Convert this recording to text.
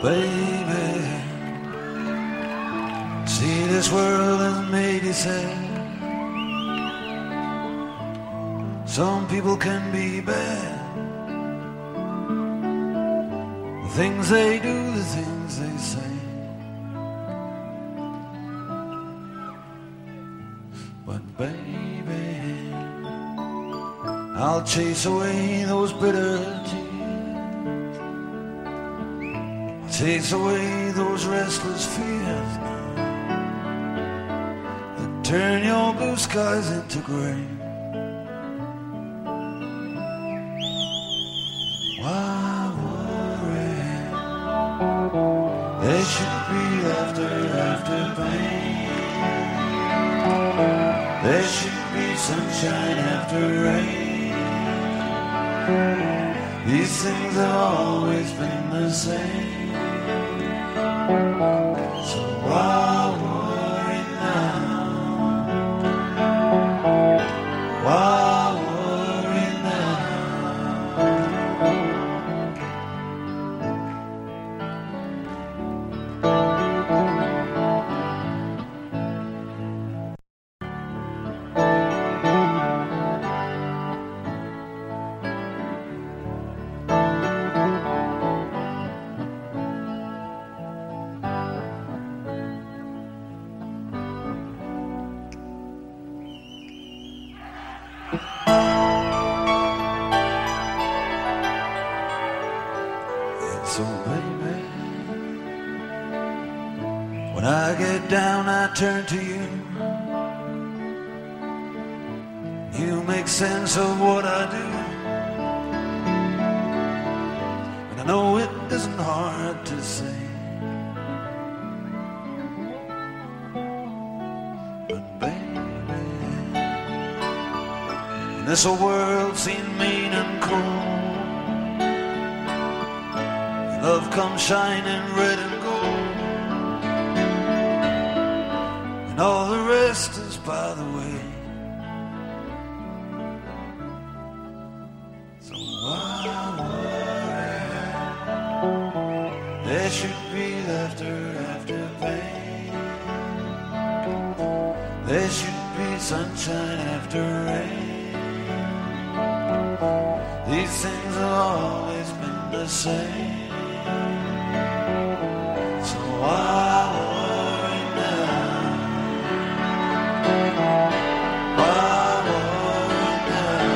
baby, see, this world has made you sad. Some people can be bad. The things they do, the things they say. But baby, I'll chase away those bitter tears. I'll chase away those restless fears now that turn your blue skies into gray. There should be laughter after pain. There should be sunshine after rain. These things have always been the same. So why worry now? Why? So baby, when I get down I turn to you. You make sense of what I do. And I know it isn't hard to say. But baby, this whole world seems mean and cold. Love comes shining red and gold, and all the rest is by the way. So why worry? There should be laughter after pain. There should be sunshine after rain. These things have always been the same. So why worry now? Why worry now?